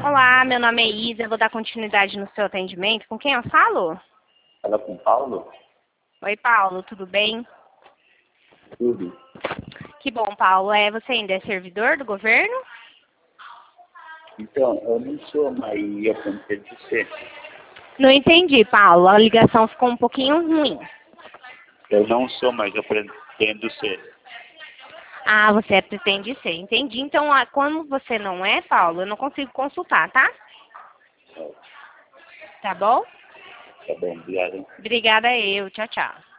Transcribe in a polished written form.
Olá, meu nome é Isa, eu vou dar continuidade no seu atendimento. Com quem eu falo? Fala com o Paulo? Oi, Paulo, tudo bem? Tudo. Que bom, Paulo. Você ainda é servidor do governo? Então, eu não sou, mas eu pretendo ser. Não entendi, Paulo. A ligação ficou um pouquinho ruim. Eu não sou, mas eu pretendo ser. Ah, você pretende ser. Entendi. Então, quando você não é, Paulo, eu não consigo consultar, tá? Tá bom? Tá bom, obrigado. Obrigada eu. Tchau, tchau.